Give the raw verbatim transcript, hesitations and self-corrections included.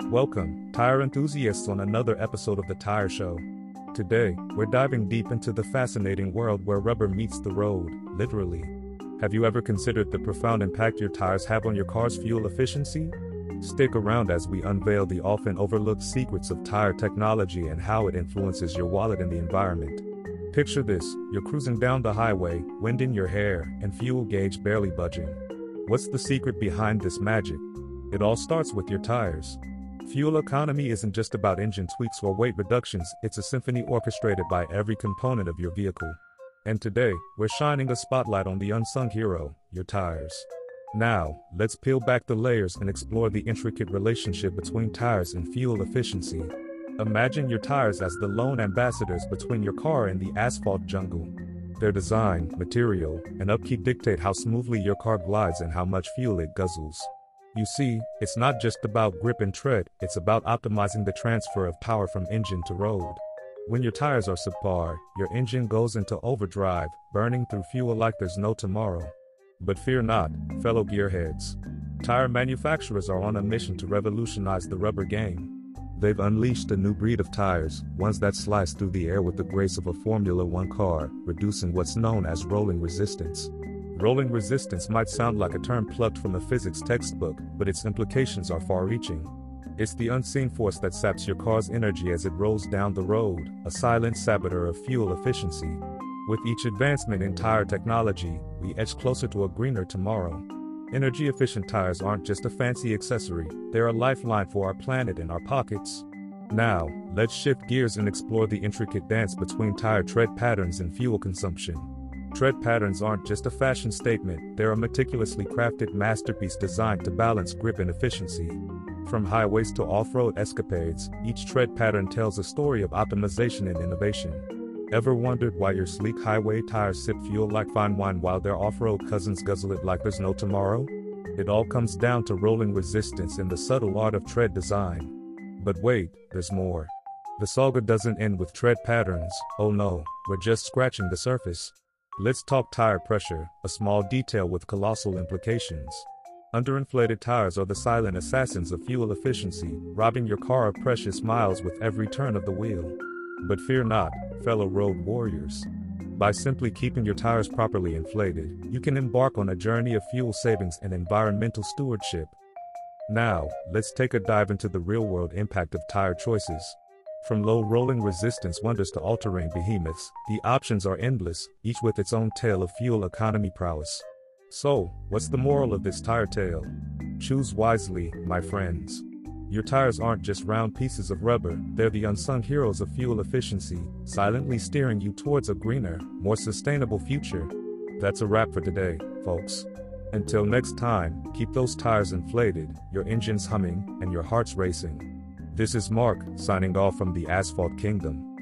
Welcome, tire enthusiasts, on another episode of The Tire Show. Today, we're diving deep into the fascinating world where rubber meets the road, literally. Have you ever considered the profound impact your tires have on your car's fuel efficiency? Stick around as we unveil the often overlooked secrets of tire technology and how it influences your wallet and the environment. Picture this: you're cruising down the highway, wind in your hair, and fuel gauge barely budging. What's the secret behind this magic? It all starts with your tires. Fuel economy isn't just about engine tweaks or weight reductions, it's a symphony orchestrated by every component of your vehicle. And today, we're shining a spotlight on the unsung hero, your tires. Now, let's peel back the layers and explore the intricate relationship between tires and fuel efficiency. Imagine your tires as the lone ambassadors between your car and the asphalt jungle. Their design, material, and upkeep dictate how smoothly your car glides and how much fuel it guzzles. You see, it's not just about grip and tread, it's about optimizing the transfer of power from engine to road. When your tires are subpar, your engine goes into overdrive, burning through fuel like there's no tomorrow. But fear not, fellow gearheads. Tire manufacturers are on a mission to revolutionize the rubber game. They've unleashed a new breed of tires, ones that slice through the air with the grace of a Formula One car, reducing what's known as rolling resistance. Rolling resistance might sound like a term plucked from a physics textbook, but its implications are far-reaching. It's the unseen force that saps your car's energy as it rolls down the road, a silent saboteur of fuel efficiency. With each advancement in tire technology, we edge closer to a greener tomorrow. Energy-efficient tires aren't just a fancy accessory, they're a lifeline for our planet and our pockets. Now, let's shift gears and explore the intricate dance between tire tread patterns and fuel consumption. Tread patterns aren't just a fashion statement, they're a meticulously crafted masterpiece designed to balance grip and efficiency. From highways to off-road escapades, each tread pattern tells a story of optimization and innovation. Ever wondered why your sleek highway tires sip fuel like fine wine while their off-road cousins guzzle it like there's no tomorrow? It all comes down to rolling resistance and the subtle art of tread design. But wait, there's more. The saga doesn't end with tread patterns, oh no, we're just scratching the surface. Let's talk tire pressure, a small detail with colossal implications. Underinflated tires are the silent assassins of fuel efficiency, robbing your car of precious miles with every turn of the wheel. But fear not, fellow road warriors. By simply keeping your tires properly inflated, you can embark on a journey of fuel savings and environmental stewardship. Now, let's take a dive into the real-world impact of tire choices. From low rolling resistance wonders to all-terrain behemoths, the options are endless, each with its own tale of fuel economy prowess. So, what's the moral of this tire tale? Choose wisely, my friends. Your tires aren't just round pieces of rubber, they're the unsung heroes of fuel efficiency, silently steering you towards a greener, more sustainable future. That's a wrap for today, folks. Until next time, keep those tires inflated, your engines humming, and your hearts racing. This is Mark, signing off from the Asphalt Kingdom.